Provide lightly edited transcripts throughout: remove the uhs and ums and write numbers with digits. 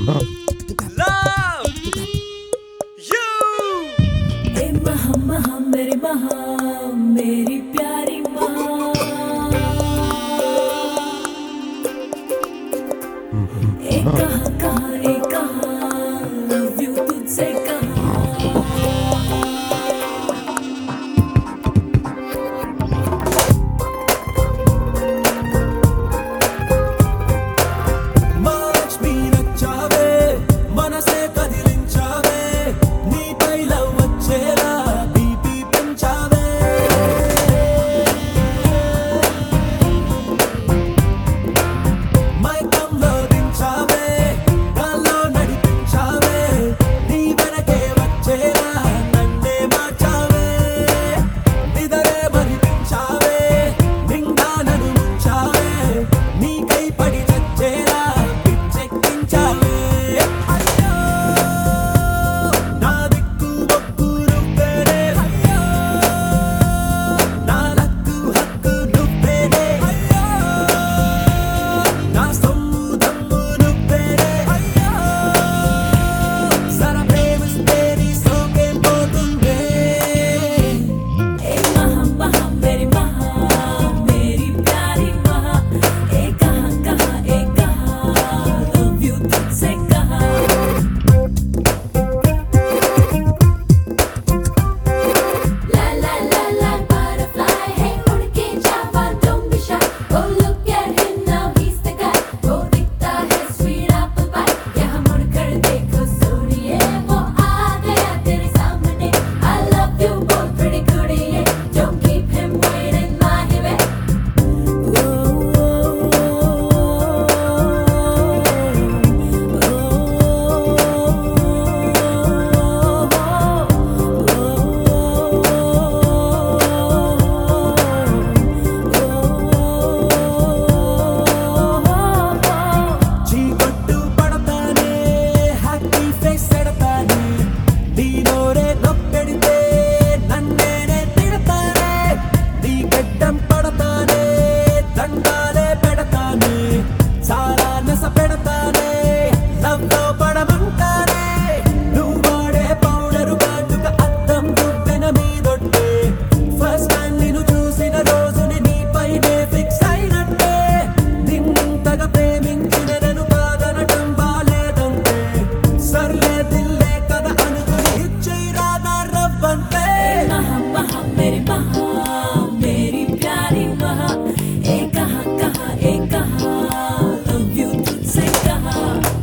Love you. ए महा महा मेरी महा मेरी प्यारी महा ए कहाँ कहाँ ए कहाँ लव यू तुझसे कहाँ మహాలక్ష్మి నచ్చావే మనసే కదిలించావే నీపై లవ్ వచ్చేలా బీపీ పెంచావే మైకంలో దించావే గాల్లో నడిపించావే నీ వెనకే వచ్చేలా నన్నే మార్చావే నిదరే మరిపించావే నిండా నన్ను ముంచావే నీకై పడి చచ్చేలా పిచ్చెక్కించావే అయ్యో నా దిక్కు మొక్కు నువ్వేనే అయ్యో నా లక్కు హక్కు నువ్వేనే అయ్యో నా సొమ్ము దమ్ము నువ్వేనే అయ్యో సర ప్రేమిస్తే నీ సోకేం పోతుందే ए महा महा मेरी महा मेरी प्यारी महा ए कहाँ कहाँ लव यू तुझसे कहाँ La la la la butterfly, hey उड़ के जावा, don't be shy. Oh look at him now, he's the guy. वो दिखता है sweet apple pie. यहाँ मुड़ कर देखो सोनिए, वो आ गया तेरे सामने. I love you both pretty goodie, don't keep him waiting my way. చీకట్టు పడతానే హ్యాపీ ఫేస్ ఎడతానే నీ నోరే నొప్పెడితే నన్నేనే తిడతానే నీ గడ్డం పడతానే దండాలే పెడతానే చాలా నస పెడతానే లవ్లో పడమంటానే నువ్వు వాడే పౌడరు కాటుక అద్దం దువ్వెన మీదొట్టే ఫస్ట్ టైం నిన్ను చూసిన రోజుని నీపైనే ఫిక్స్ అయినట్టే నిన్నంతగా ప్రేమించిన నన్ను కాదనటం బాలేదంటే సర్లే దిల్లే కదా అనుకుని ఇచ్చేరా నా రవ్వంతే महा महा मेरी महा मेरी प्यारी महा ए कहाँ लव यू तुझसे कहाँ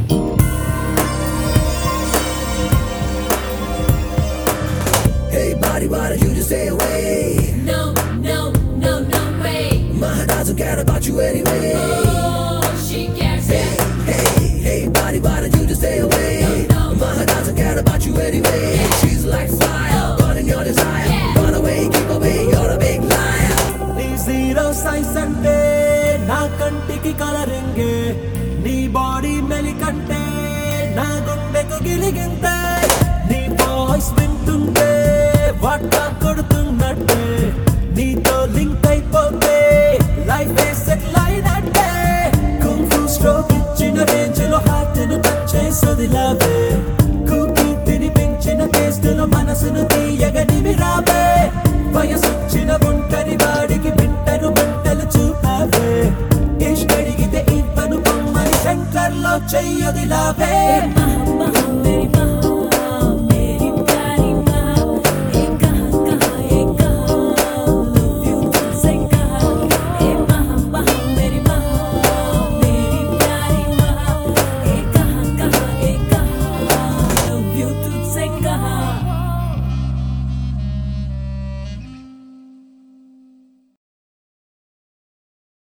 Hey, body, why don't you just stay away? No, no, no, no way. My doesn't care about you anyway. Oh, she cares. Hey, body, why don't you just stay away? No. My doesn't care about you anyway. She's like fire, burning your desire. Yeah. Run away, keep away, you're a big liar. నీ zero size అంటే నా కంటికి కలరింగే నీ body మెలికంటే నా గుండెకు గిలిగింతే నీ voice వింటుంటే వాట కొడుతున్నట్టే నీతో లింక్ అయిపోతే లైఫ్ సెటిల్ అయినట్టే కుంఫు స్ట్రోక్ ఇచ్చిన రేంజ్ లో హార్ట్ ను టచ్ చేసొదిలావే కూకి తినిపించిన టేస్ట్ లో మనసును తీయగా నిమిరావే వయసొచ్చిన ఒంటరి వాడికి బింటను మంటలు చూపావే ఇష్టడిగితే ఇవ్వను బొమ్మని సెంటర్ లో చెయ్యొదిలావే महा महा मेरी महा मेरी प्यारी महा ए कहाँ लव यू तुझसे कहाँ ए महा महा मेरी प्यारी महा ए कहाँ लव यू तुझसे कहाँ